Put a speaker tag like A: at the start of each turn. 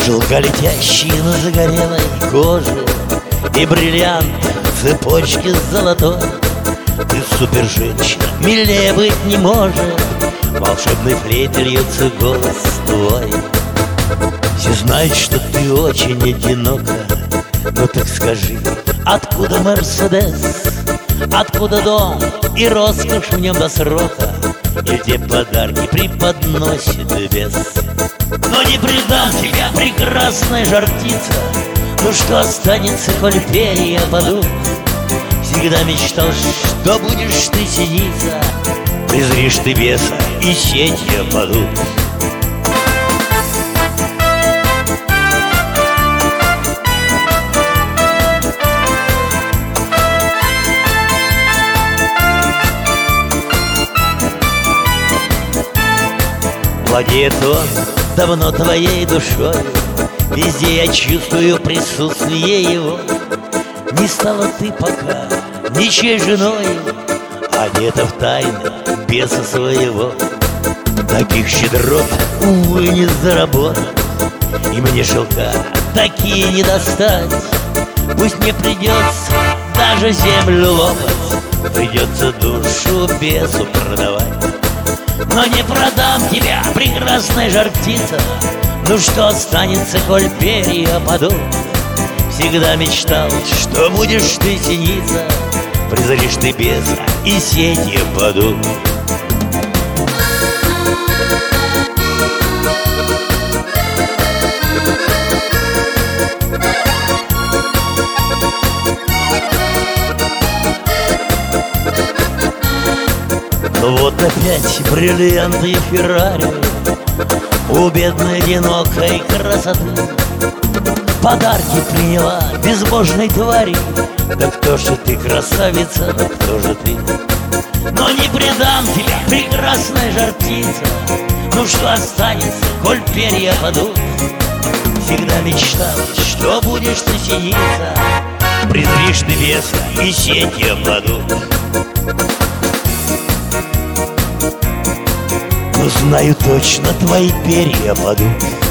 A: Шелка летящие на загорелой коже и бриллиант цепочки золотой. Ты супер-женщина, милее быть не может. Волшебной флейтой льется голос твой. Все знают, что ты очень одинока. Ну так скажи, откуда Мерседес? Откуда дом и роскошь в нем до срока? И те подарки преподносит без. Но не предам тебя, прекрасная жар-птица. Ну что останется, коль перья падут? Всегда мечтал, что будешь ты синица. Презришь ты беса, и сетью падут. Владеет он давно твоей душой, везде я чувствую присутствие его. Не стала ты пока ничьей женой, одета в тайны беса своего. Таких щедрот, увы, не заработать, и мне шелка такие не достать. Пусть мне придется даже землю лопать, придется душу бесу продавать. Но не продам тебя, прекрасная жар-птица. Ну что останется, коль перья падут? Всегда мечтал, что будешь ты синица. Презришь ты беса, и сети падут. Вот опять бриллианты и Феррари у бедной одинокой красоты. Подарки приняла безбожной твари. Да кто же ты, красавица, да кто же ты? Но не предам тебя, прекрасная жар-птица. Ну что останется, коль перья падут? Всегда мечтал, что будешь ты синица. Презришь ты беса, и сетью падут. Но знаю точно, твои перья падут.